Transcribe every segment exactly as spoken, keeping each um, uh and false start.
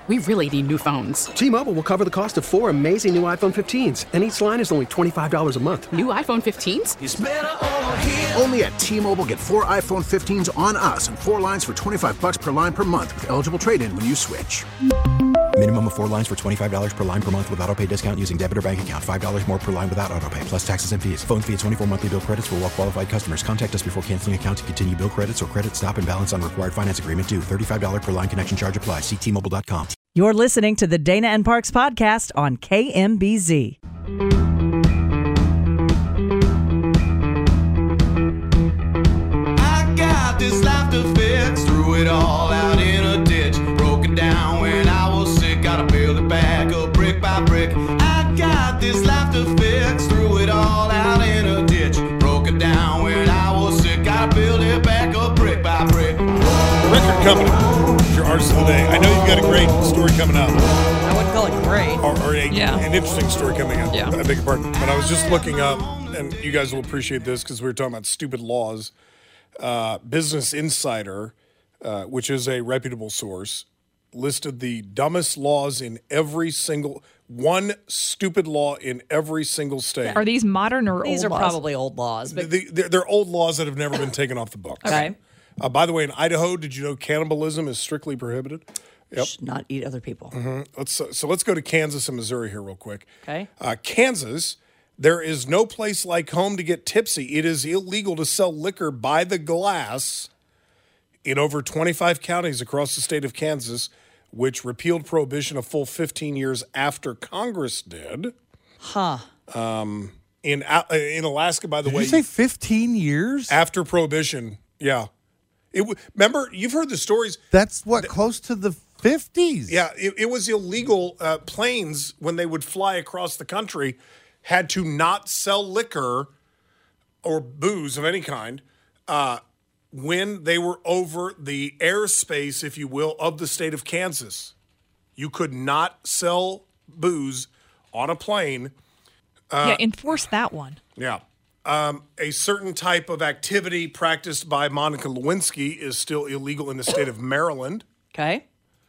we really need new phones. T-Mobile will cover the cost of four amazing new iPhone fifteens, and each line is only twenty-five dollars a month. New iPhone fifteens? It's better over here. Only at T-Mobile, get four iPhone fifteens on us and four lines for twenty-five dollars per line per month with eligible trade-in when you switch. Minimum of four lines for twenty-five dollars per line per month with autopay discount using debit or bank account. five dollars more per line without autopay, plus taxes and fees. Phone fee at twenty-four monthly bill credits for well-qualified customers. Contact us before canceling account to continue bill credits or credit stop and balance on required finance agreement due. thirty-five dollars per line connection charge applies. See T Mobile dot com. You're listening to the Dana and Parks podcast on K M B Z. I got this life to fix, threw it all out in a ditch, broke it down when I was sick, gotta build it back up brick by brick. I got this life to fix, threw it all out in a ditch, broke it down when I was sick, gotta build it back up brick by brick. The Record Company is your artist of the day. I know you've got a great story coming up. I wouldn't call it great. Or, or a, Yeah. an interesting story coming up. Yeah. I beg your pardon. But I was just looking up, and you guys will appreciate this because we were talking about stupid laws. Uh, Business Insider, uh, which is a reputable source, listed the dumbest laws in every single one stupid law in every single state. Are these modern or These old are laws? probably old laws. But The- they're, they're old laws that have never been taken off the books. Okay. Uh, by the way, in Idaho, did you know cannibalism is strictly prohibited? Yep. Should not eat other people. Mm-hmm. Let's so, so let's go to Kansas and Missouri here real quick. Okay. Uh, Kansas, there is no place like home to get tipsy. It is illegal to sell liquor by the glass in over twenty-five counties across the state of Kansas, which repealed prohibition a full fifteen years after Congress did. Huh. Um, in uh, in Alaska, by the Did way, you say fifteen years? after prohibition, yeah. It w- remember you've heard the stories. That's what, close to the fifties. Yeah, it, it was illegal. Uh, planes, when they would fly across the country, had to not sell liquor or booze of any kind uh, when they were over the airspace, if you will, of the state of Kansas. You could not sell booze on a plane. yeah, enforce that one. Yeah. Um, a certain type of activity practiced by Monica Lewinsky is still illegal in the state of Maryland. Okay.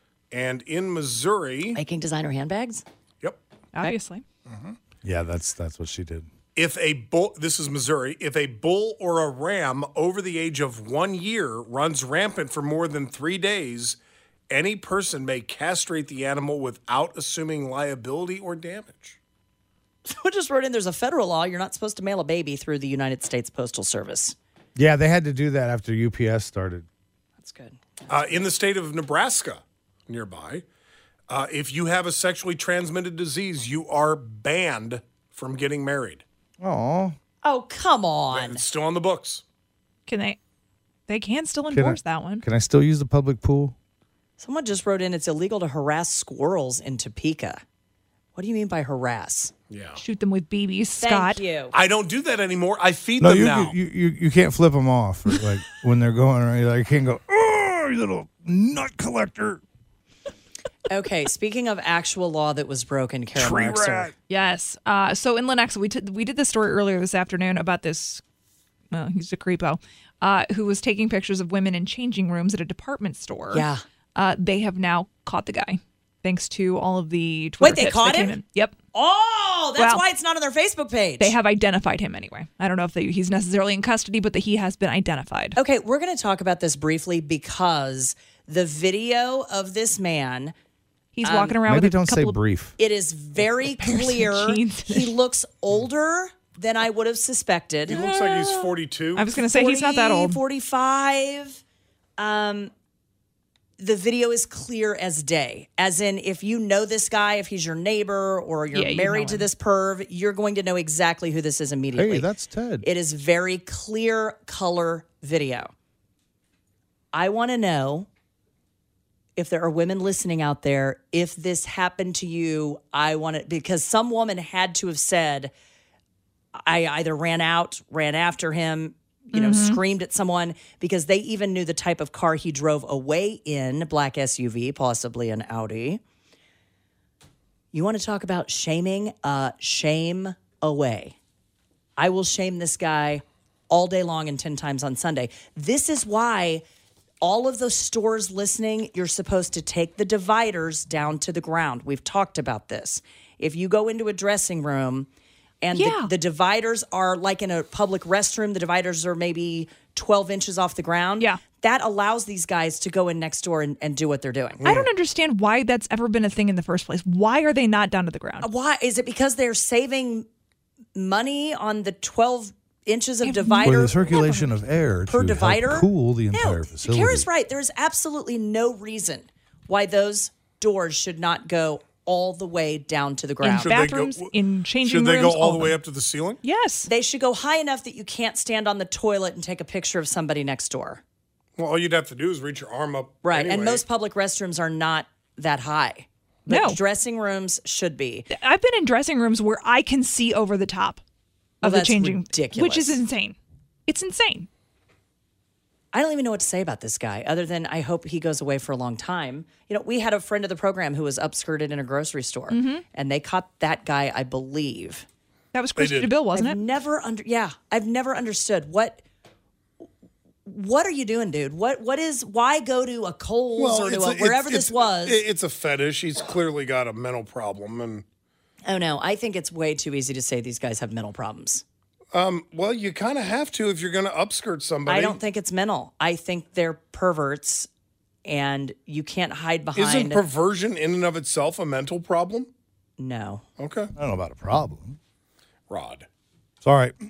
And in Missouri, Making designer handbags? yep. Obviously. Yeah, that's that's what she did. If a bull, this is Missouri, if a bull or a ram over the age of one year runs rampant for more than three days, any person may castrate the animal without assuming liability or damage. Someone just wrote in there's a federal law. You're not supposed to mail a baby through the United States Postal Service. Yeah, they had to do that after U P S started. That's good. Uh, in the state of Nebraska, nearby, uh, if you have a sexually transmitted disease, you are banned from getting married. Oh, Oh, come on. It's still on the books. Can they? They can still Can I- enforce that one. can I still use the public pool? Someone just wrote in it's illegal to harass squirrels in Topeka. What do you mean by harass? Yeah. Shoot them with B Bs, Scott. Thank you. I don't do that anymore. I feed No, them you, now. you you you can't flip them off like when they're going around. Like, you can't go, oh, you little nut collector. Okay, speaking of actual law that was broken, Kara Tree Markser. rat. Yes. Uh, so in Lenexa, we t- we did this story earlier this afternoon about this. Well, he's a creepo uh, who was taking pictures of women in changing rooms at a department store. Yeah. Uh, they have now caught the guy, thanks to all of the Twitter Wait, they hits caught that came him? in. Yep. Oh, that's Well, why it's not on their Facebook page. They have identified him anyway. I don't know if they, he's necessarily in custody, but that he has been identified. Okay, we're going to talk about this briefly because the video of this man, He's Um, walking around Maybe with a don't couple say of brief. it is very pairs of clear. jeans. He looks older than I would have suspected. He looks like he's forty-two. I was going to say he's not that old. forty-five. Um, the video is clear as day. As in, if you know this guy, if he's your neighbor or you're Yeah, you married know to him. this perv, you're going to know exactly who this is immediately. Hey, that's Ted. It is very clear color video. I want to know if there are women listening out there, if this happened to you, I want it because some woman had to have said, I either ran out, ran after him, you know, Mm-hmm. screamed at someone because they even knew the type of car he drove away in, black S U V, possibly an Audi. You want to talk about shaming? Uh, shame away. I will shame this guy all day long and ten times on Sunday. This is why all of the stores listening, you're supposed to take the dividers down to the ground. We've talked about this. If you go into a dressing room and Yeah. the, the dividers are like in a public restroom, the dividers are maybe twelve inches off the ground. Yeah. That allows these guys to go in next door and, and do what they're doing. I don't understand why that's ever been a thing in the first place. Why are they not down to the ground? Why? Is it because they're saving money on the twelve inches of For divider? For the circulation of air per to divider? help cool the entire no, facility. Kara's right. There is absolutely no reason why those doors should not go all the way down to the In ground. Should they go- bathrooms, in changing Should they rooms. go all of the way them. up to the ceiling? Yes. They should go high enough that you can't stand on the toilet and take a picture of somebody next door. Well, all you'd have to do is reach your arm up. Right. anyway. And most public restrooms are not that high. But No. dressing rooms should be. I've been in dressing rooms where I can see over the top Well, of the that's changing, ridiculous. which is insane. It's insane. I don't even know what to say about this guy other than I hope he goes away for a long time. You know, we had a friend of the program who was upskirted in a grocery store, Mm-hmm. and they caught that guy, I believe. That was Christy did. DeBille, wasn't I've it? never under yeah, I've never understood what what are you doing, dude? What what is why go to a Kohl's or to it's a, a- wherever it's- this was? it- It's a fetish. He's clearly got a mental problem, and oh no, I think it's way too easy to say these guys have mental problems. well, you kind of have to if you're going to upskirt somebody. I don't think it's mental. I think they're perverts, and you can't hide behind. Isn't perversion in and of itself a mental problem? no. Okay, I don't know about a problem. Rod. It's all right.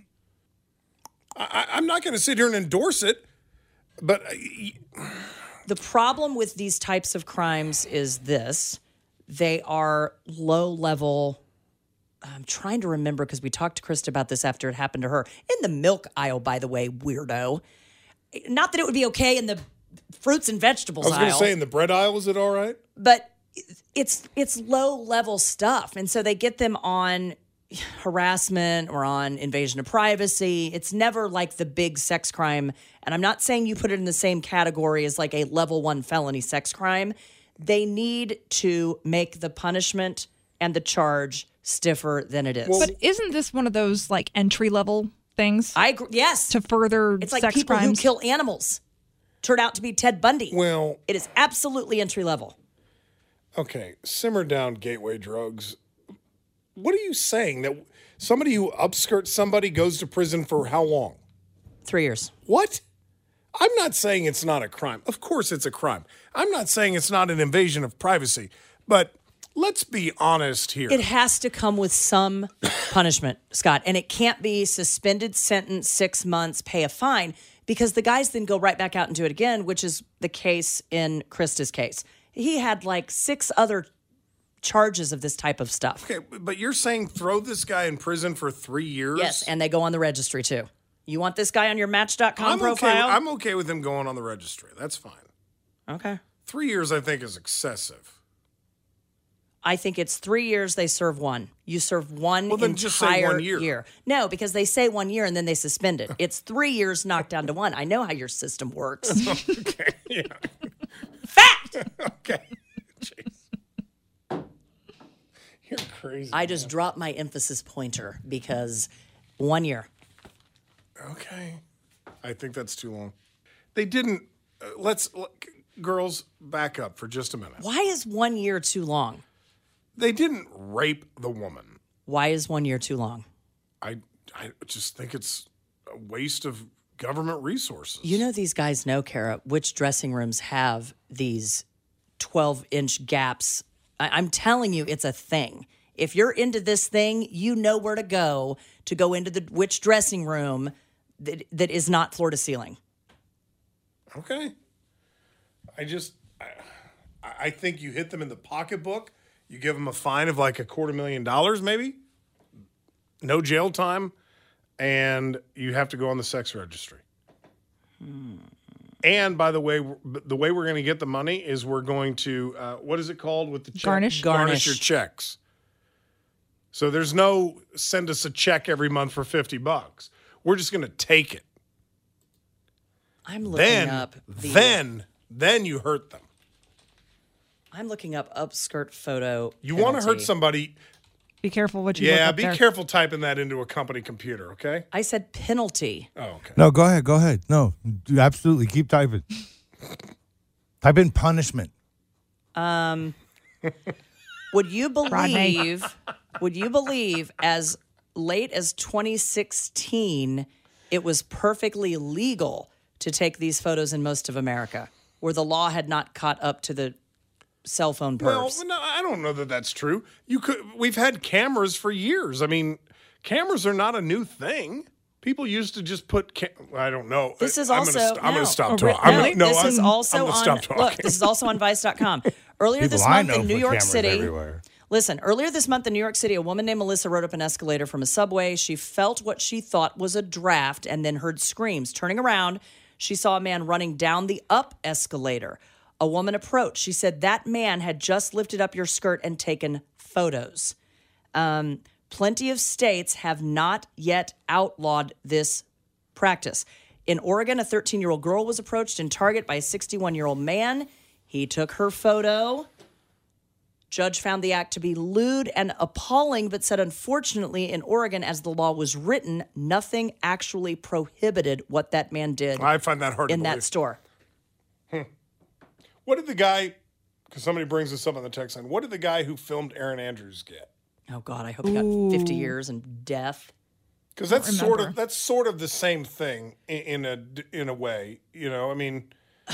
I, I'm not going to sit here and endorse it, but uh, y- The problem with these types of crimes is this: they are low level. I'm trying to remember because we talked to Krista about this after it happened to her in the milk aisle. By the way, weirdo. Not that it would be okay in the fruits and vegetables I was going aisle, to say in the bread aisle, is it all right? but it's it's low level stuff, and so they get them on harassment or on invasion of privacy. It's never like the big sex crime, and I'm not saying you put it in the same category as like a level one felony sex crime. They need to make the punishment and the charge stiffer than it is. But isn't this one of those like entry level things I agree. Yes, to further it's like sex people crimes? who kill animals turn out to be Ted Bundy. Well, It is absolutely entry level. okay, simmer down, gateway drugs. What are you saying? That somebody who upskirts somebody goes to prison for how long? Three years. What? I'm not saying it's not a crime. Of course it's a crime. I'm not saying it's not an invasion of privacy. But let's be honest here. It has to come with some punishment, Scott, and it can't be suspended sentence, six months, pay a fine, because the guys then go right back out and do it again, which is the case in Krista's case. He had like six other charges of this type of stuff. Okay, but you're saying throw this guy in prison for three years? Yes, and they go on the registry too. You want this guy on your Match dot com I'm okay. profile? I'm okay with him going on the registry. That's fine. okay. Three years, I think, is excessive. I think it's three years. They serve one. You serve one Well, then entire just say one year. No, because they say one year and then they suspend it. It's three years knocked down to one. I know how your system works. Okay, yeah. Fact. Okay. Jeez. You're crazy. I just dropped my emphasis pointer because one year. Okay. I think that's too long. They didn't. Uh, let's, look, girls, back up for just a minute. Why is one year too long? They didn't rape the woman. Why is one year too long? I, I just think it's a waste of government resources. You know, these guys know, Kara, which dressing rooms have these twelve inch gaps. I- I'm telling you, it's a thing. If you're into this thing, you know where to go to go into the which dressing room that, that is not floor to ceiling. Okay. I just, I, I think you hit them in the pocketbook. You give them a fine of like a quarter million dollars, maybe. No jail time. And you have to go on the sex registry. Hmm. And by the way, the way we're going to get the money is we're going to, uh, what is it called with the check? Garnish. Garnish Garnish. your checks. So there's no send us a check every month for fifty bucks. We're just going to take it. I'm looking Then, up the, then, then you hurt them. I'm looking up upskirt photo. You want to hurt penalty. somebody. Be careful what you look Yeah, up be there. careful typing that into a company computer, okay? I said penalty. Oh, okay. No, go ahead. Go ahead. No, do absolutely. Keep typing. Type in punishment. Um, would you believe? Would you believe as late as twenty sixteen, it was perfectly legal to take these photos in most of America, where the law had not caught up to the cell phone Well, pervs? no, I don't know that that's true. You could. We've had cameras for years. I mean, cameras are not a new thing. People used to just put. Cam- I don't know. This is I'm also. Gonna st- I'm no. going to stop Oh, talking. no, I'm gonna, no, this I'm, is also I'm gonna on. stop talking. Look, this is also on Vice dot com. Earlier People this I month know in New put York cameras City. everywhere. Listen, earlier this month in New York City, a woman named Melissa rode up an escalator from a subway. She felt what she thought was a draft and then heard screams. Turning around, she saw a man running down the up escalator. A woman approached. She said that man had just lifted up your skirt and taken photos. Um, plenty of states have not yet outlawed this practice. In Oregon, a thirteen-year-old girl was approached in Target by a sixty-one-year-old man. He took her photo. Judge found the act to be lewd and appalling, but said, unfortunately, in Oregon, as the law was written, nothing actually prohibited what that man did I find that hard in to that believe. store. Hmm. What did the guy? Because somebody brings this up on the text line. What did the guy who filmed Aaron Andrews get? Oh, God, I hope he got fifty years and death. Because that's don't sort of remember. that's sort of the same thing in, in a in a way. You know, I mean,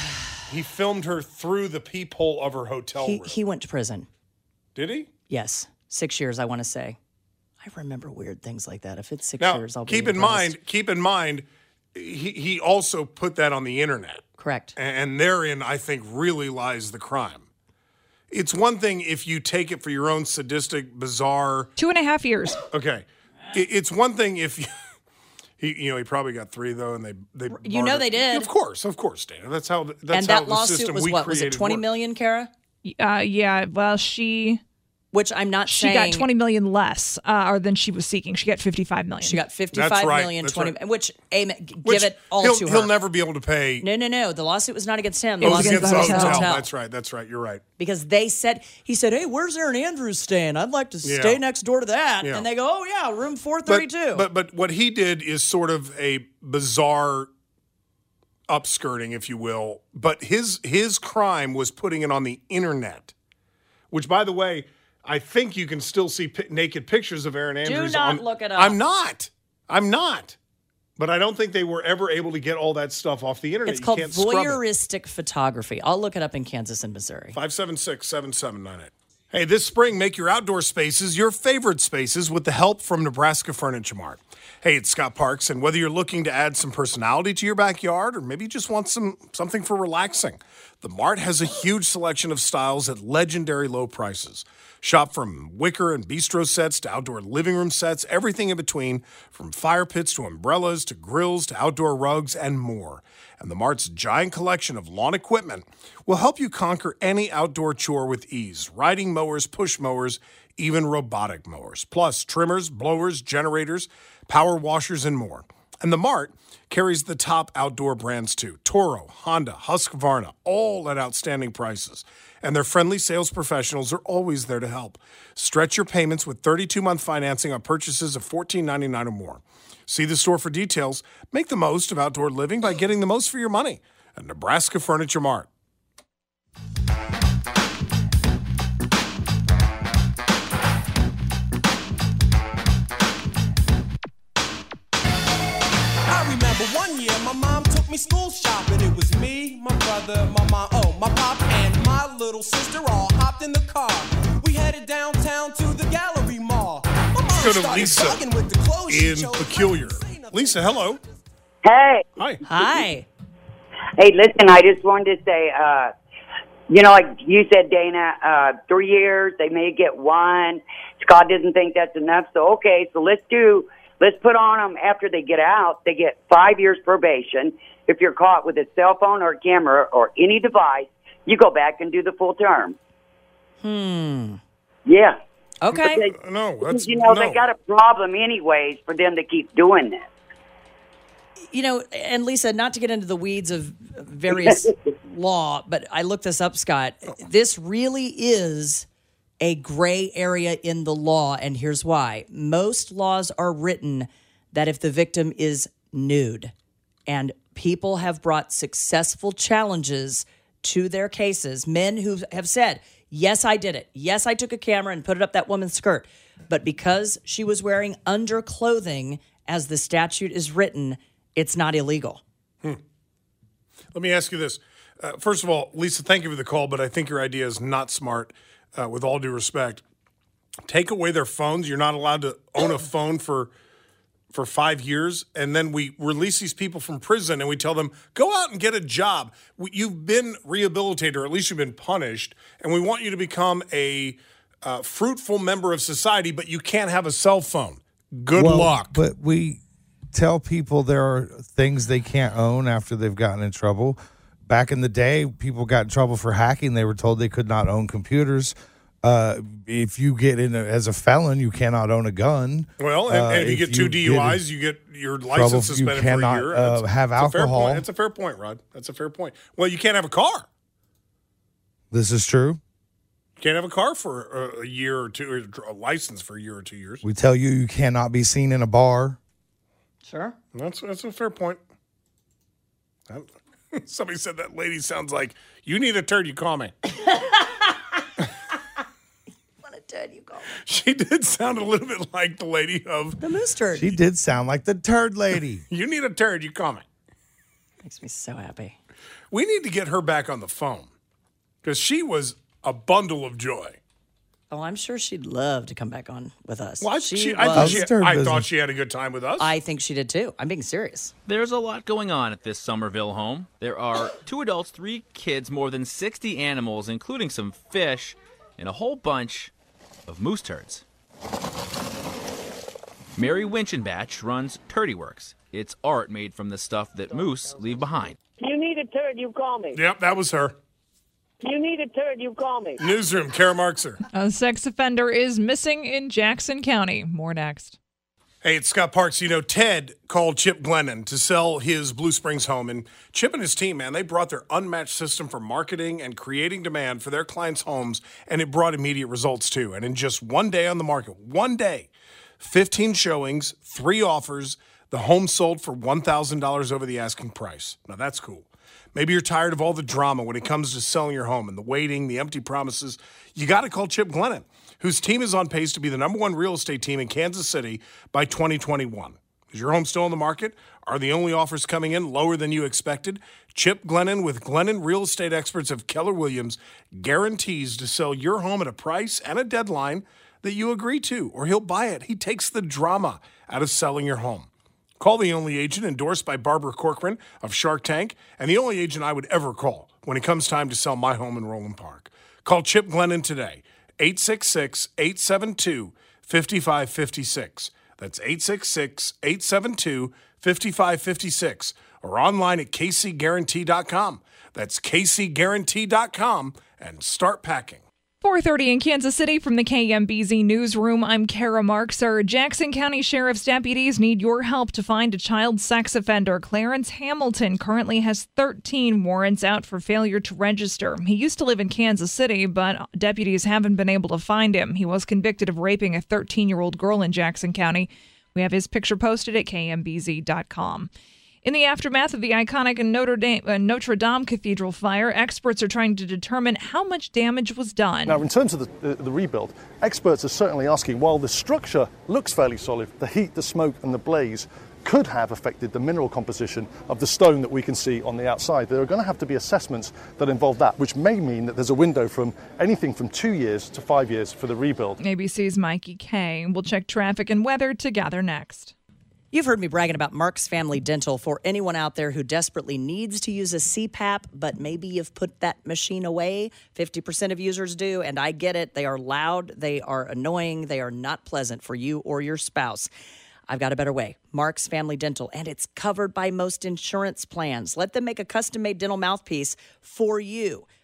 he filmed her through the peephole of her hotel He, room. he went to prison. Did he? Yes, six years, I want to say. I remember weird things like that. If it's six Now, years, I'll be keep in impressed. mind, keep in mind, he he also put that on the internet, Correct. and therein, I think, really lies the crime. It's one thing if you take it for your own sadistic, bizarre. Two and a half years. Okay, it, it's one thing if you. He, you know, he probably got three though, and they they. You know bartered- they did. Of course, of course, Dana. That's how. That's And how that the lawsuit system was we what? Was it created twenty worked. million, Kara? Uh, yeah. Well, she Which I'm not she saying. got twenty million less, uh, or than she was seeking. She got fifty-five million. She got fifty-five That's right, million, that's twenty, right. which, amen, g- Which give it all he'll, to her. He'll never be able to pay. No, no, no. The lawsuit was not against him. The It was lawsuit against was the against hotel. the hotel. That's right. That's right. You're right. Because they said, he said, hey, where's Aaron Andrews staying? I'd like to Yeah. stay next door to that. Yeah. And they go, oh, yeah, room four But, thirty-two. but but what he did is sort of a bizarre upskirting, if you will. But his his crime was putting it on the internet, which, by the way, I think you can still see pi- naked pictures of Aaron Andrews. not on, look it up. I'm not. I'm not. But I don't think they were ever able to get all that stuff off the internet. it's You called can't scrub it. voyeuristic photography. I'll look it up in Kansas and Missouri. five seven six, seven seven nine eight. Hey, this spring, make your outdoor spaces your favorite spaces with the help from Nebraska Furniture Mart. Hey, it's Scott Parks, and whether you're looking to add some personality to your backyard or maybe you just want some something for relaxing, the Mart has a huge selection of styles at legendary low prices. Shop from wicker and bistro sets to outdoor living room sets, everything in between, from fire pits to umbrellas to grills to outdoor rugs and more. And the Mart's giant collection of lawn equipment will help you conquer any outdoor chore with ease. Riding mowers, push mowers, even robotic mowers. Plus trimmers, blowers, generators, power washers, and more. And the Mart carries the top outdoor brands too. Toro, Honda, Husqvarna, all at outstanding prices. And their friendly sales professionals are always there to help. Stretch your payments with thirty-two month financing on purchases of fourteen ninety-nine or more. See the store for details. Make the most of outdoor living by getting the most for your money at Nebraska Furniture Mart. I remember one year my mom took me school shopping. It was me, my brother, my mom, oh, my pop, and my little sister all hopped in the car. We headed downtown to the Gallery Mall. My mom Let's go to started Lisa bugging with the clothes she in chose. Peculiar. Lisa, hello. Hey. Hi. Hi. Hey, listen, I just wanted to say, uh, you know, like you said, Dana, uh, three years, they may get one. Scott doesn't think that's enough. So, okay, so let's do, let's put on them after they get out. They get five years probation. If you're caught with a cell phone or a camera or any device, you go back and do the full term. Hmm. Yeah. Okay. Because, No, that's you know, no. they got a problem anyways for them to keep doing this. You know, and Lisa, not to get into the weeds of various law, but I looked this up, Scott. This really is a gray area in the law, and here's why. Most laws are written that if the victim is nude, and people have brought successful challenges to their cases. Men who have said, yes, I did it. Yes, I took a camera and put it up that woman's skirt. But because she was wearing underclothing, as the statute is written, it's not illegal. Hmm. Let me ask you this. Uh, first of all, Lisa, thank you for the call, but I think your idea is not smart, uh, with all due respect. Take away their phones. You're not allowed to own a phone for for five years, and then we release these people from prison, and we tell them, go out and get a job. We, you've been rehabilitated, or at least you've been punished, and we want you to become a uh, fruitful member of society, but you can't have a cell phone. Good well, luck. But we tell people there are things they can't own after they've gotten in trouble. Back in the day, people got in trouble for hacking. They were told they could not own computers. Uh, if you get in a, as a felon, you cannot own a gun. Well, and, uh, and if you if get two you D U Is, get you get your trouble, license suspended you for cannot, a year. Uh, That's, have that's alcohol. A fair point. That's a fair point, Rod. That's a fair point. Well, you can't have a car. This is true. You can't have a car for a, a year or two, or a license for a year or two years. We tell you you cannot be seen in a bar. Sure. That's that's a fair point. Somebody said that lady sounds like, you need a turd, you call me. What a turd you call me. She did sound a little bit like the lady of the moose turd. She did sound like the turd lady. You need a turd, you call me. Makes me so happy. We need to get her back on the phone because she was a bundle of joy. Oh, I'm sure she'd love to come back on with us. Well, I, she she, I, was, think she, I thought she had a good time with us. I think she did too. I'm being serious. There's a lot going on at this Somerville home. There are two adults, three kids, more than sixty animals, including some fish, and a whole bunch of moose turds. Mary Winchenbach runs Turdy Works. It's art made from the stuff that moose leave behind. You need a turd, you call me. Yep, that was her. You need a turd, you call me. Newsroom, Kara Markser. A sex offender is missing in Jackson County. More next. Hey, it's Scott Parks. You know, Ted called Chip Glennon to sell his Blue Springs home. And Chip and his team, man, they brought their unmatched system for marketing and creating demand for their clients' homes, and it brought immediate results, too. And in just one day on the market, one day, fifteen showings, three offers, the home sold for one thousand dollars over the asking price. Now, that's cool. Maybe you're tired of all the drama when it comes to selling your home and the waiting, the empty promises. You got to call Chip Glennon, whose team is on pace to be the number one real estate team in Kansas City by twenty twenty-one. Is your home still on the market? Are the only offers coming in lower than you expected? Chip Glennon with Glennon Real Estate Experts of Keller Williams guarantees to sell your home at a price and a deadline that you agree to, or he'll buy it. He takes the drama out of selling your home. Call the only agent endorsed by Barbara Corcoran of Shark Tank, and the only agent I would ever call when it comes time to sell my home in Roland Park. Call Chip Glennon today, eight six six, eight seven two, five five five six. That's eight six six, eight seven two, five five five six, or online at k c guarantee dot com. That's k c guarantee dot com, and start packing. four thirty in Kansas City from the K M B Z Newsroom. I'm Kara Markser. Jackson County Sheriff's deputies need your help to find a child sex offender. Clarence Hamilton currently has thirteen warrants out for failure to register. He used to live in Kansas City, but deputies haven't been able to find him. He was convicted of raping a thirteen-year-old girl in Jackson County. We have his picture posted at k m b z dot com. In the aftermath of the iconic Notre Dame, uh, Notre Dame Cathedral fire, experts are trying to determine how much damage was done. Now, in terms of the, uh, the rebuild, experts are certainly asking, while the structure looks fairly solid, the heat, the smoke and the blaze could have affected the mineral composition of the stone that we can see on the outside. There are going to have to be assessments that involve that, which may mean that there's a window from anything from two years to five years for the rebuild. A B C's Mikey Kay. We'll check traffic and weather together next. You've heard me bragging about Mark's Family Dental. For anyone out there who desperately needs to use a C PAP, but maybe you've put that machine away. fifty percent of users do, and I get it. They are loud, they are annoying, they are not pleasant for you or your spouse. I've got a better way. Mark's Family Dental, and it's covered by most insurance plans. Let them make a custom-made dental mouthpiece for you.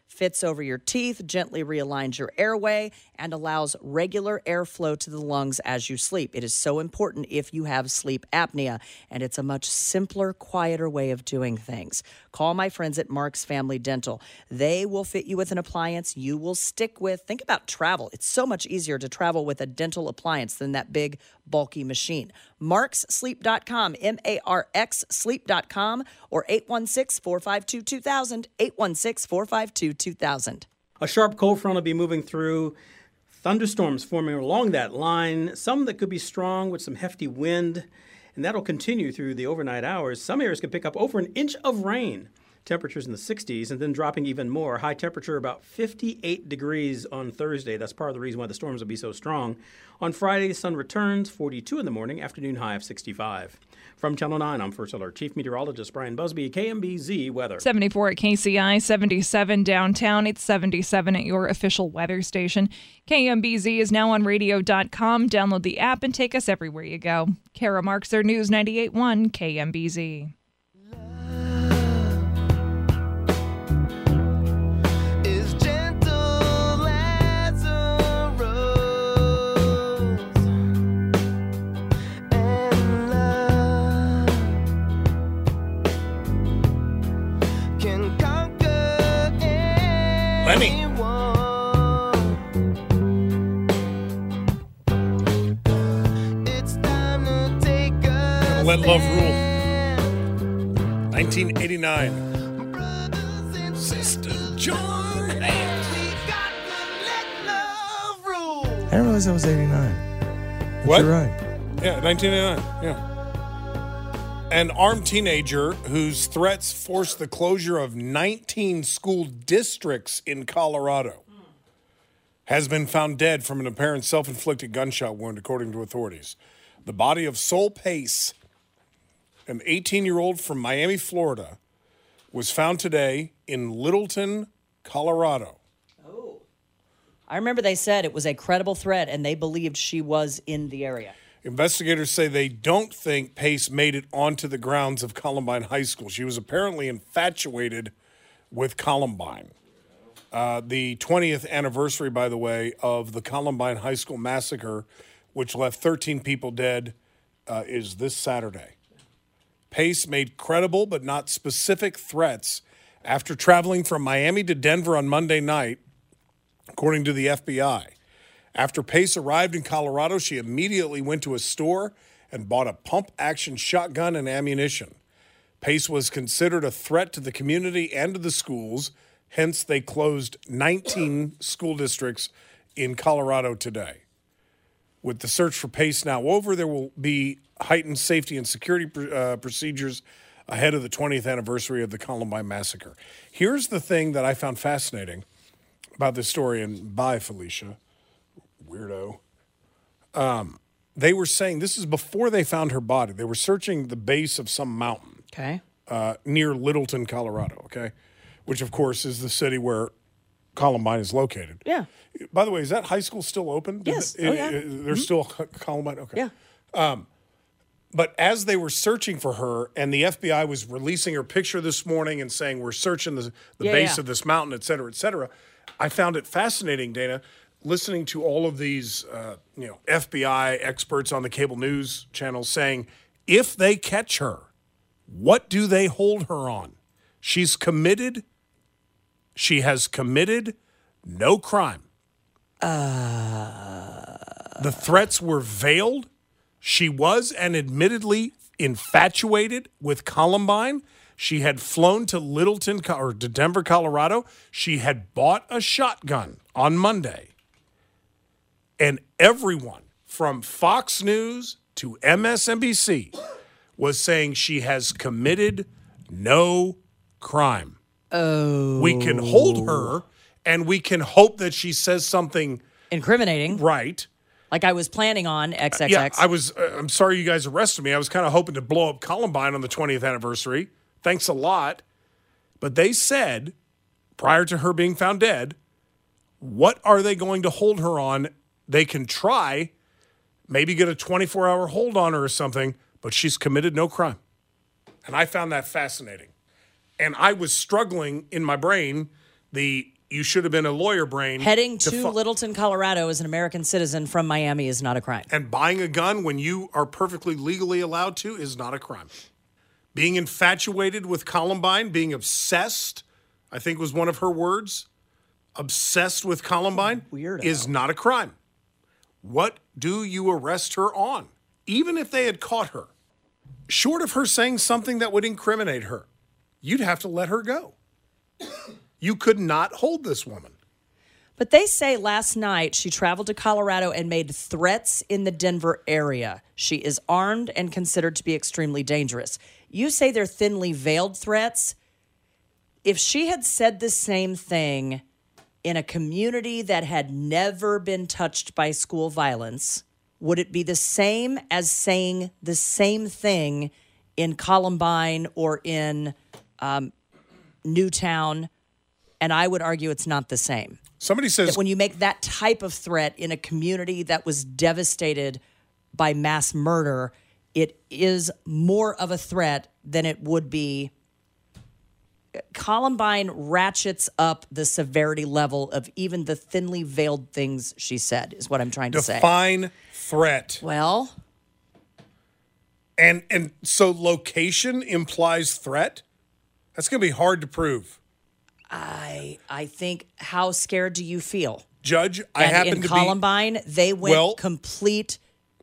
fits over your teeth, gently realigns your airway, and allows regular airflow to the lungs as you sleep. It is so important if you have sleep apnea, and it's a much simpler, quieter way of doing things. Call my friends at Mark's Family Dental. They will fit you with an appliance you will stick with. Think about travel. It's so much easier to travel with a dental appliance than that big, bulky machine. marks sleep dot com, M A R X sleep dot com, or eight one six, four five two, two thousand, eight one six, four five two, two thousand. A sharp cold front will be moving through. Thunderstorms forming along that line, some that could be strong with some hefty wind, and that'll continue through the overnight hours. Some areas could pick up over an inch of rain. Temperatures in the sixties, and then dropping even more. High temperature about fifty-eight degrees on Thursday. That's part of the reason why the storms will be so strong. On Friday, the sun returns, forty-two in the morning, afternoon high of sixty-five. From Channel nine, I'm First Alert Chief Meteorologist Brian Busby, K M B Z Weather. seventy-four at K C I, seventy-seven downtown. It's seventy-seven at your official weather station. K M B Z is now on radio dot com. Download the app and take us everywhere you go. Kara Markser, News ninety-eight point one K M B Z. Lenny. Let Love Rule. nineteen eighty-nine. Sister John. I didn't realize that was eighty-nine. But What? You're right. Yeah, nineteen eighty-nine. Yeah. An armed teenager whose threats forced the closure of nineteen school districts in Colorado has been found dead from an apparent self-inflicted gunshot wound, according to authorities. The body of Sol Pace, an eighteen-year-old from Miami, Florida, was found today in Littleton, Colorado. I remember they said it was a credible threat, and they believed she was in the area. Investigators say they don't think Pace made it onto the grounds of Columbine High School. She was apparently infatuated with Columbine. Uh, the twentieth anniversary, by the way, of the Columbine High School massacre, which left thirteen people dead, uh, is this Saturday. Pace made credible but not specific threats after traveling from Miami to Denver on Monday night, according to the F B I. After Pace arrived in Colorado, she immediately went to a store and bought a pump-action shotgun and ammunition. Pace was considered a threat to the community and to the schools, hence they closed nineteen school districts in Colorado today. With the search for Pace now over, there will be heightened safety and security uh, procedures ahead of the twentieth anniversary of the Columbine massacre. Here's the thing that I found fascinating about this story, and bye, Felicia. Weirdo. Um, they were saying this is before they found her body. They were searching the base of some mountain. Okay. Uh, near Littleton, Colorado. Okay, which of course is the city where Columbine is located. Yeah. By the way, is that high school still open? Yes. It, Oh, yeah. it- there's Mhm. still Columbine. Okay. Yeah. Um, but as they were searching for her, and the F B I was releasing her picture this morning and saying we're searching the, the Yeah, base yeah. of this mountain, et cetera, et cetera, I found it fascinating, Dana, listening to all of these, uh, you know, F B I experts on the cable news channels saying, if they catch her, what do they hold her on? She's committed. She has committed no crime. Uh... The threats were veiled. She was and admittedly infatuated with Columbine. She had flown to Littleton Co- or to Denver, Colorado. She had bought a shotgun on Monday. And everyone from Fox News to M S N B C was saying she has committed no crime. Oh. We can hold her and we can hope that she says something incriminating. Right. Like I was planning on X X X. Yeah, I was. Uh, I'm sorry you guys arrested me. I was kind of hoping to blow up Columbine on the twentieth anniversary. Thanks a lot. But they said, prior to her being found dead, what are they going to hold her on? They can try, maybe get a twenty-four hour hold on her or something, but she's committed no crime. And I found that fascinating. And I was struggling in my brain. The you should have been a lawyer brain. Heading to fi- Littleton, Colorado as an American citizen from Miami is not a crime. And buying a gun when you are perfectly legally allowed to is not a crime. Being infatuated with Columbine, being obsessed, I think was one of her words, obsessed with Columbine, Weirdo. is not a crime. What do you arrest her on? Even if they had caught her, short of her saying something that would incriminate her, you'd have to let her go. You could not hold this woman. But they say last night she traveled to Colorado and made threats in the Denver area. She is armed and considered to be extremely dangerous. You say they're thinly veiled threats. If she had said the same thing in a community that had never been touched by school violence, would it be the same as saying the same thing in Columbine or in um, Newtown? And I would argue it's not the same. Somebody says that when you make that type of threat in a community that was devastated by mass murder, it is more of a threat than it would be. Columbine ratchets up the severity level of even the thinly veiled things she said, is what I'm trying to say. Define threat. Well, and and so location implies threat? That's going to be hard to prove. I I think, how scared do you feel? Judge, I and happen in to Columbine, be, they went well, complete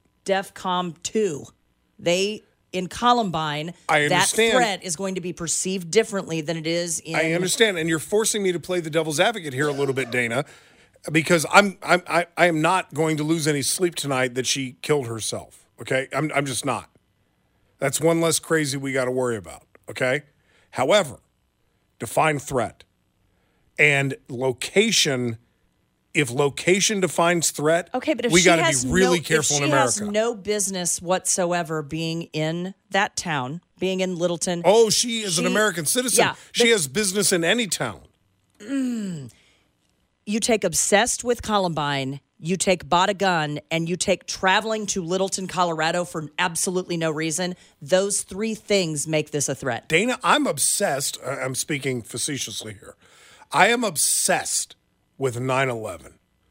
DEFCON two. They in Columbine, I that understand. threat is going to be perceived differently than it is in. I understand, and you're forcing me to play the devil's advocate here a little bit, Dana, because I'm I'm I, I am not going to lose any sleep tonight that she killed herself. Okay, I'm I'm just not. That's one less crazy we got to worry about. Okay, however, define threat and location. If location defines threat, okay, but if we she got to has be really no, careful if in she America. has no business whatsoever being in that town, being in Littleton. Oh, she is she, an American citizen. Yeah, she has business in any town. Mm, you take obsessed with Columbine, you take bought a gun, and you take traveling to Littleton, Colorado for absolutely no reason. Those three things make this a threat. Dana, I'm obsessed. I'm speaking facetiously here. I am obsessed with nine eleven.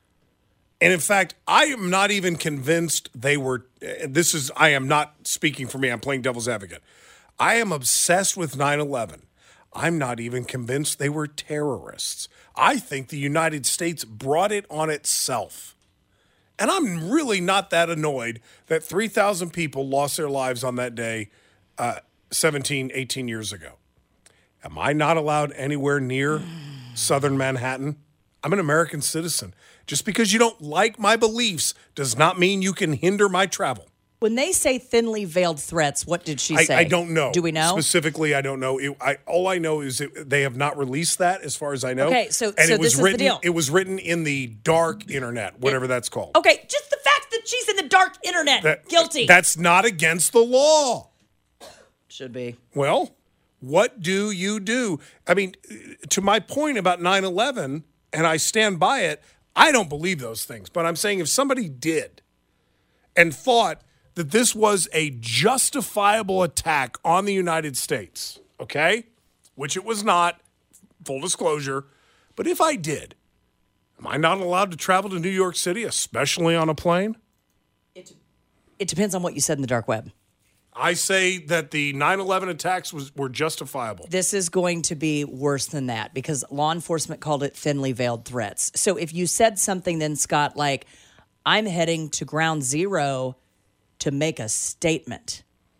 And in fact, I am not even convinced they were, this is, I am not speaking for me, I'm playing devil's advocate. I am obsessed with nine eleven. I'm not even convinced they were terrorists. I think the United States brought it on itself. And I'm really not that annoyed that three thousand people lost their lives on that day uh, seventeen, eighteen years ago. Am I not allowed anywhere near southern Manhattan? I'm an American citizen. Just because you don't like my beliefs does not mean you can hinder my travel. When they say thinly veiled threats, what did she I, say? I don't know. Do we know? Specifically, I don't know. It, I, all I know is that they have not released that as far as I know. Okay, so- and so it was this is the written, deal. It was written in the dark internet, whatever that's called. Okay, just the fact that she's in the dark internet, That- guilty. That's not against the law. Should be. Well, what do you do? I mean, to my point about nine eleven, and I stand by it, I don't believe those things. But I'm saying if somebody did and thought that this was a justifiable attack on the United States, okay, which it was not, full disclosure, but if I did, am I not allowed to travel to New York City, especially on a plane? It, it depends on what you said in the dark web. I say that the nine eleven attacks was, were justifiable. This is going to be worse than that because law enforcement called it thinly veiled threats. So if you said something then, Scott, like, I'm heading to ground zero to make a statement.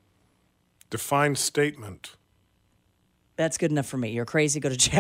Define statement. That's good enough for me. You're crazy, go to jail.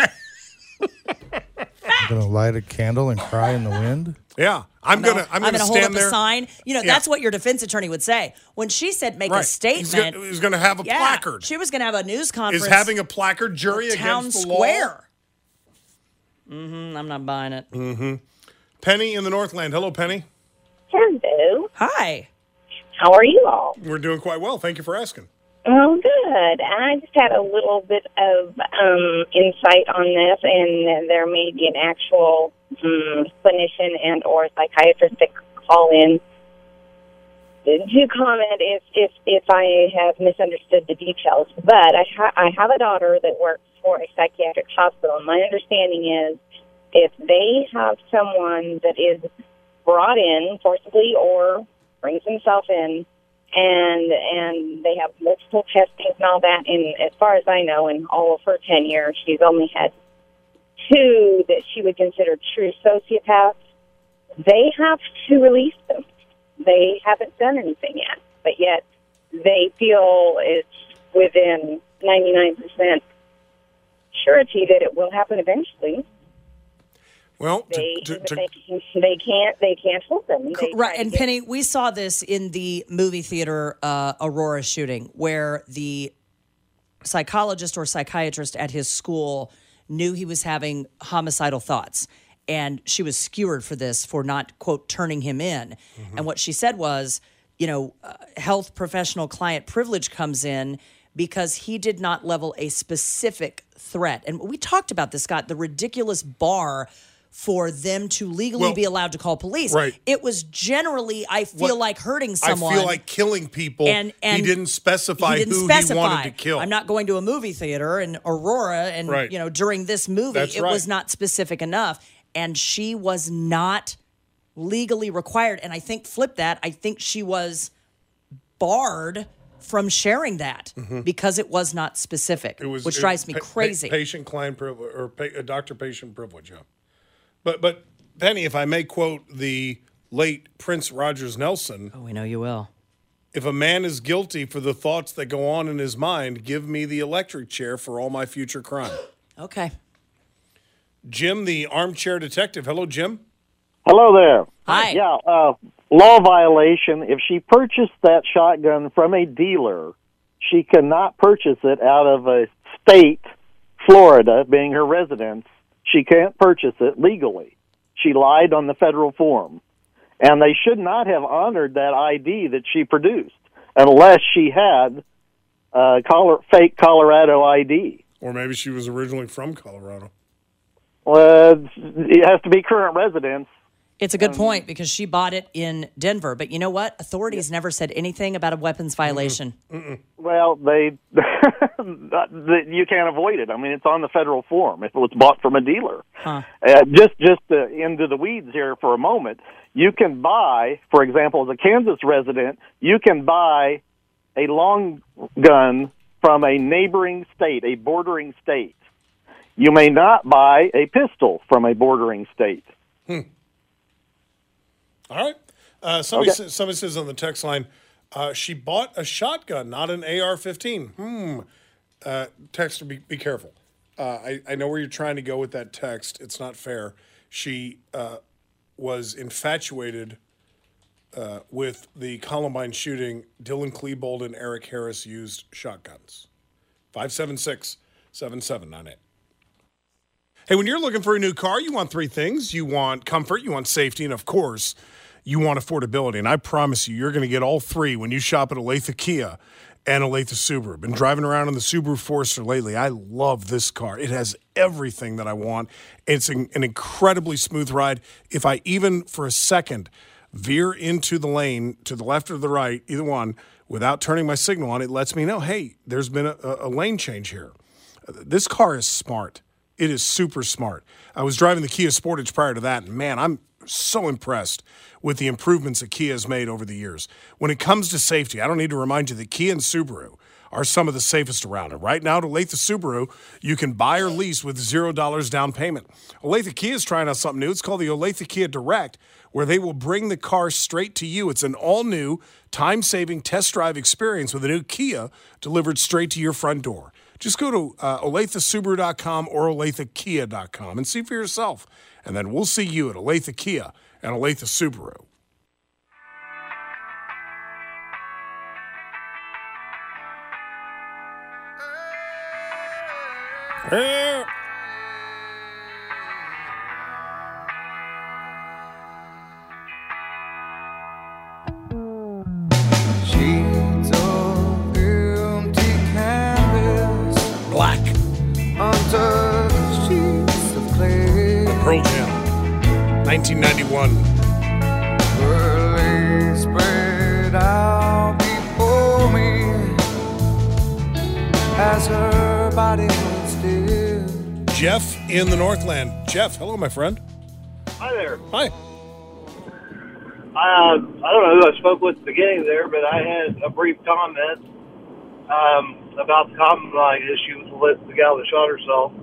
I'm gonna light a candle and cry in the wind. Yeah, I'm gonna. I'm, I'm gonna, gonna hold stand up there. a sign. You know, Yeah. that's what your defense attorney would say. When she said make Right. a statement, He's gonna, he's gonna have a yeah, placard. She was gonna have a news conference. Is having a placard jury at Town against the Square. Mm-hmm. I'm not buying it. law? Mm-hmm. Penny in the Northland. Hello, Penny. Hello. Hi. How are you all? We're doing quite well. Thank you for asking. Oh, good. I just had a little bit of um, insight on this, and there may be an actual um, clinician and or psychiatrist that could call in to comment if, if, if I have misunderstood the details. But I, ha- I have a daughter that works for a psychiatric hospital, and my understanding is if they have someone that is brought in forcibly or brings himself in, and and they have multiple testings and all that, and as far as I know, in all of her ten years, she's only had two that she would consider true sociopaths, they have to release them. They haven't done anything yet, but yet they feel it's within ninety-nine percent surety that it will happen eventually. Well, they, to, to, they, they can't they can't hold them. They Right, and Penny, we saw this in the movie theater uh, Aurora shooting, where the psychologist or psychiatrist at his school knew he was having homicidal thoughts, and she was skewered for this, for not, quote, turning him in. Mm-hmm. And what she said was, you know, uh, health professional client privilege comes in because he did not level a specific threat. And we talked about this, Scott, the ridiculous bar for them to legally Well, be allowed to call police. right. It was generally, I feel What- like hurting someone. I feel like killing people. And, and he didn't specify he didn't who specify. he wanted to kill. I'm not going to a movie theater in Aurora, and Right. you know, during this movie, That's it right. was not specific enough, and she was not legally required. And I think flip that. I think she was barred from sharing that Mhm. because it was not specific, It was which it- drives me pa- pa- crazy. patient client privilege or pa- uh, doctor patient privilege. Yeah. But but Penny, if I may quote the late Prince Rogers Nelson. Oh, we know you will. If a man is guilty for the thoughts that go on in his mind, give me the electric chair for all my future crime. Okay. Jim, the armchair detective. Hello, Jim. Hello there. Hi. Yeah, uh, law violation. If she purchased that shotgun from a dealer, she cannot purchase it out of a state, Florida, being her residence. She can't purchase it legally. She lied on the federal form. And they should not have honored that I D that she produced unless she had a Col- fake Colorado I D. Or maybe she was originally from Colorado. Well, it has to be current residence. It's a good point because she bought it in Denver. But you know what? Authorities never said anything about a weapons violation. Mm-mm. Well, they you can't avoid it. I mean, it's on the federal form if it was bought from a dealer. Huh. Uh, just just uh, into the weeds here for a moment, you can buy, for example, as a Kansas resident, you can buy a long gun from a neighboring state, a bordering state. You may not buy a pistol from a bordering state. Hmm. All right. Uh, somebody, Okay. says, somebody says on the text line, uh, she bought a shotgun, not an A R fifteen. Hmm. Uh, texter, be, be careful. Uh, I, I know where you're trying to go with that text. It's not fair. She uh, was infatuated uh, with the Columbine shooting. Dylan Klebold and Eric Harris used shotguns. five seven six, seven seven nine eight. Hey, when you're looking for a new car, you want three things. You want comfort, you want safety, and of course, you want affordability. And I promise you, you're going to get all three when you shop at Olathe Kia and Olathe Subaru. Been driving around in the Subaru Forester lately. I love this car. It has everything that I want. It's an, an incredibly smooth ride. If I even for a second veer into the lane to the left or the right, either one, without turning my signal on, it lets me know, hey, there's been a, a lane change here. This car is smart. It is super smart. I was driving the Kia Sportage prior to that, and man, I'm so impressed with the improvements that Kia has made over the years. When it comes to safety, I don't need to remind you that Kia and Subaru are some of the safest around. And right now, at Olathe Subaru, you can buy or lease with zero dollars down payment. Olathe Kia is trying out something new. It's called the Olathe Kia Direct, where they will bring the car straight to you. It's an all-new, time-saving test drive experience with a new Kia delivered straight to your front door. Just go to uh, Olathe Subaru dot com or Olathe Kia dot com and see for yourself. And then we'll see you at Olathe Kia and Olathe Subaru. Hey. Sheets of empty canvas, black, untouched sheets of clay. Pearl Jam, nineteen ninety-one. Her legs spread out before me as her body was still. Jeff in the Northland. Jeff, hello, my friend. Hi there. Hi. Uh, I don't know who I spoke with at the beginning there, but I had a brief comment um, about the common line issue with the, the gal that shot herself.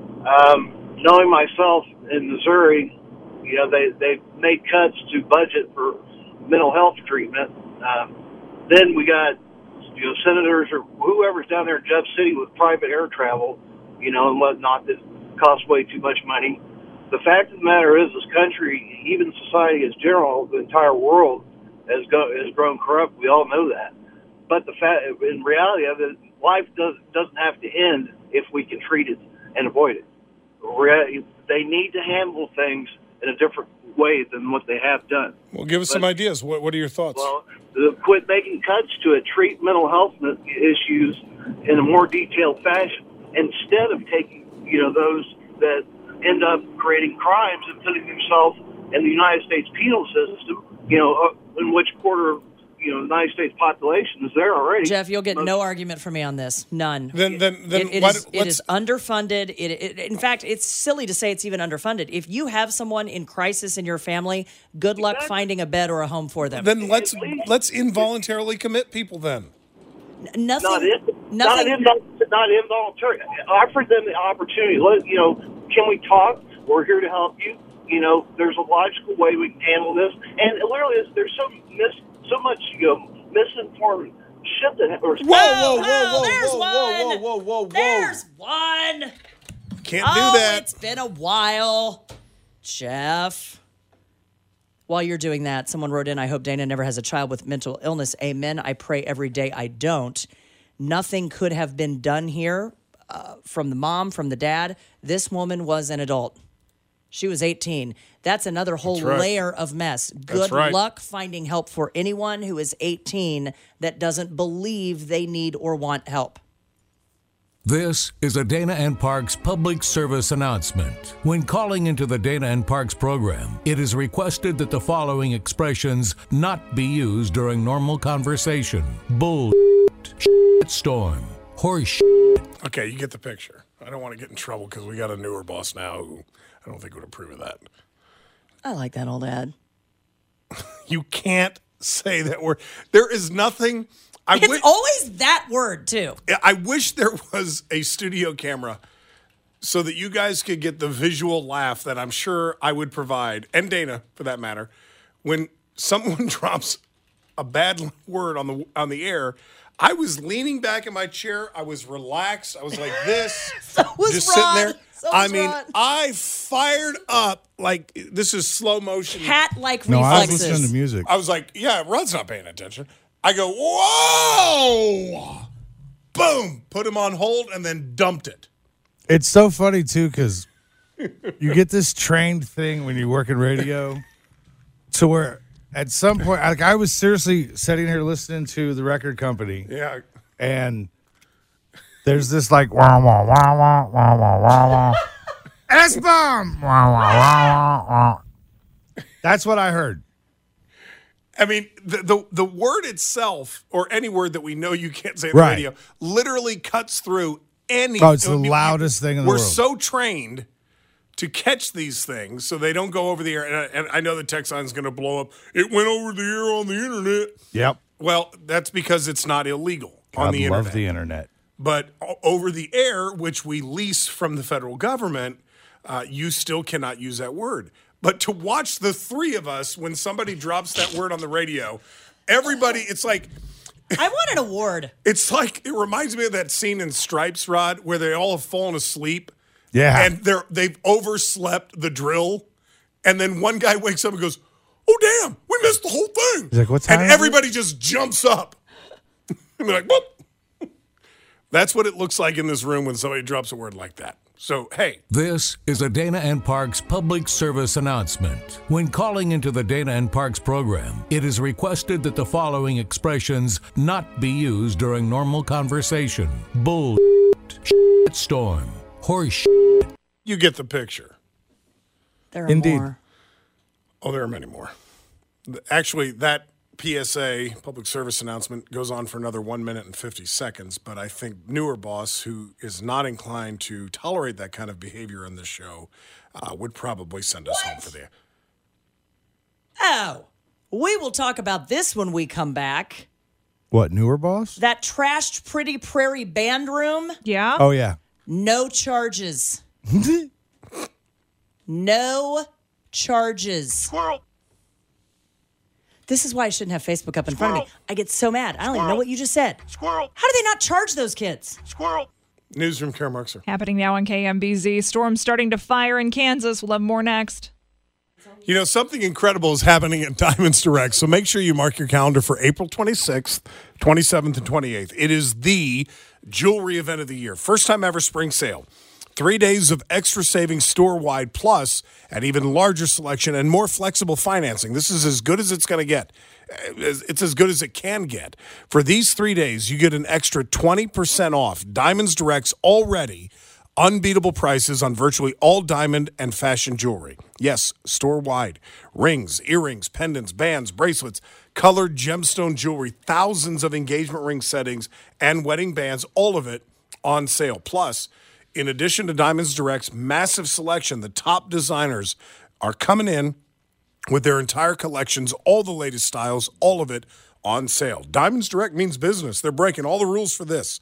Um, knowing myself in Missouri, you know, they, they made cuts to budget for mental health treatment. Um, then we got, you know, senators or whoever's down there in Jeff City with private air travel, you know, and whatnot that costs way too much money. The fact of the matter is, this country, even society as general, the entire world has go, has grown corrupt. We all know that. But the fact, in reality of it, life does, doesn't have to end if we can treat it and avoid it. Re- They need to handle things in a different way than what they have done. Well, give us but, some ideas. What What are your thoughts? Well, the, quit making cuts to it, treat mental health issues in a more detailed fashion instead of taking, you know, those that end up creating crimes and putting themselves in the United States penal system, you know, in which quarter, you know, the United States population is there already. Jeff, you'll get no argument from me on this. None. Then, then, then, it, it, why, is, it is underfunded. It, it, in fact, it's silly to say it's even underfunded. If you have someone in crisis in your family, good luck exactly. finding a bed or a home for them. Then let's let's involuntarily commit people. Then N- nothing. Not, in, nothing. Not, in, not involuntary. Offer them the opportunity. Let you know. Can we talk? We're here to help you. You know, there's a logical way we can handle this. And literally, there's so mis, so much you know, misinformed shit that. Or whoa, whoa, whoa, oh, whoa, there's whoa, one. whoa, whoa, whoa, whoa, whoa! There's one. Can't oh, do that. It's been a while, Jeff. While you're doing that, someone wrote in, I hope Dana never has a child with mental illness. Amen. I pray every day I don't. Nothing could have been done here. Uh, from the mom, from the dad, this woman was an adult. She was eighteen. That's another whole That's right. layer of mess. Good right. luck finding help for anyone who is eighteen that doesn't believe they need or want help. This is a Dana and Parks public service announcement. When calling into the Dana and Parks program, it is requested that the following expressions not be used during normal conversation. Bull, shit storm, horse shit. Okay, you get the picture. I don't want to get in trouble because we got a newer boss now who I don't think would approve of that. I like that old ad. You can't say that word. There is nothing. I it's wi- always that word, too. I wish there was a studio camera so that you guys could get the visual laugh that I'm sure I would provide, and Dana, for that matter, when someone drops a bad word on the on the air. I was leaning back in my chair. I was relaxed. I was like this, so was just Rod. sitting there. So I was mean, Rod. I fired up like this is slow motion. Cat-like No, reflexes. I was listening to music. I was like, yeah, Rod's not paying attention. I go, whoa! Boom! Put him on hold and then dumped it. It's so funny, too, because you get this trained thing when you work in radio to where at some point, like I was seriously sitting here listening to the record company. Yeah. And there's this like, wah, wah, wah, wah, wah, wah, wah, wah. S-bomb! Wah, wah, wah, wah, wah. That's what I heard. I mean, the, the the word itself, or any word that we know you can't say on Right. the radio, literally cuts through any. Oh, it's the I mean, loudest thing in the We're world. so trained to catch these things so they don't go over the air. And I, and I know the text line is going to blow up. It went over the air on the internet. Yep. Well, that's because it's not illegal God on the love internet. the internet. But o- over the air, which we lease from the federal government, uh, you still cannot use that word. But to watch the three of us when somebody drops that word on the radio, everybody, it's like. I want an award. It's like, it reminds me of that scene in Stripes, Rod, where they all have fallen asleep. Yeah. And they're, they've overslept the drill. And then one guy wakes up and goes, oh, damn, we missed the whole thing. He's like, what time And is it? everybody just jumps up. And they're like, what? That's what it looks like in this room when somebody drops a word like that. So, hey. This is a Dana and Parks public service announcement. When calling into the Dana and Parks program, it is requested that the following expressions not be used during normal conversation. Bull, shit storm, horse shit. You get the picture. There are Indeed. more. Oh, there are many more. Actually, that P S A, public service announcement, goes on for another one minute and fifty seconds, but I think newer boss, who is not inclined to tolerate that kind of behavior on this show, uh, would probably send us home for the... Oh, we will talk about this when we come back. What, newer boss? That trashed Pretty Prairie band room. Yeah? Oh, yeah. No charges. No charges. Squirrel. This is why I shouldn't have Facebook up in Squirrel. front of me. I get so mad. I don't Squirrel. even know what you just said. Squirrel. How do they not charge those kids? Squirrel. Newsroom, Kara Markser. Happening now on K M B Z. Storm starting to fire in Kansas. We'll have more next. You know, something incredible is happening at Diamonds Direct, so make sure you mark your calendar for April twenty-sixth, twenty-seventh, and twenty-eighth. It is the jewelry event of the year. First time ever spring sale. Three days of extra savings store-wide, plus an even larger selection and more flexible financing. This is as good as it's going to get. It's as good as it can get. For these three days, you get an extra twenty percent off Diamonds Direct's already unbeatable prices on virtually all diamond and fashion jewelry. Yes, store-wide. Rings, earrings, pendants, bands, bracelets, colored gemstone jewelry, thousands of engagement ring settings, and wedding bands, all of it on sale. Plus, in addition to Diamonds Direct's massive selection, the top designers are coming in with their entire collections, all the latest styles, all of it on sale. Diamonds Direct means business. They're breaking all the rules for this.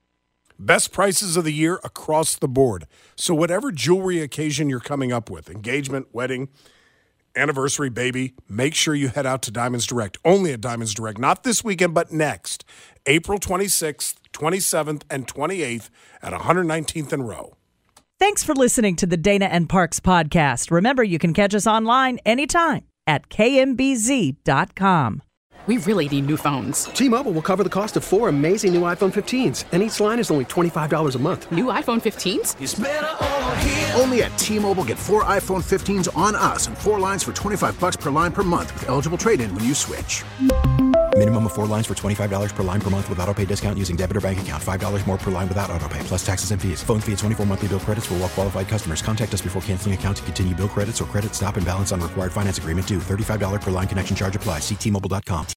Best prices of the year across the board. So whatever jewelry occasion you're coming up with, engagement, wedding, anniversary, baby, make sure you head out to Diamonds Direct. Only at Diamonds Direct. Not this weekend, but next. April twenty-sixth, twenty-seventh, and twenty-eighth at one hundred nineteenth and Row. Thanks for listening to the Dana and Parks podcast. Remember, you can catch us online anytime at K M B Z dot com. We really need new phones. T-Mobile will cover the cost of four amazing new iPhone fifteens, and each line is only twenty-five dollars a month. New iPhone fifteens? It's better over here. Only at T-Mobile, get four iPhone fifteens on us and four lines for twenty-five bucks per line per month with eligible trade-in when you switch. Minimum of four lines for twenty-five dollars per line per month with autopay discount using debit or bank account. five dollars more per line without autopay, plus taxes and fees. Phone fee at twenty-four monthly bill credits for well-qualified customers. Contact us before canceling account to continue bill credits or credit stop and balance on required finance agreement due. thirty-five dollars per line connection charge applies. See T Mobile dot com.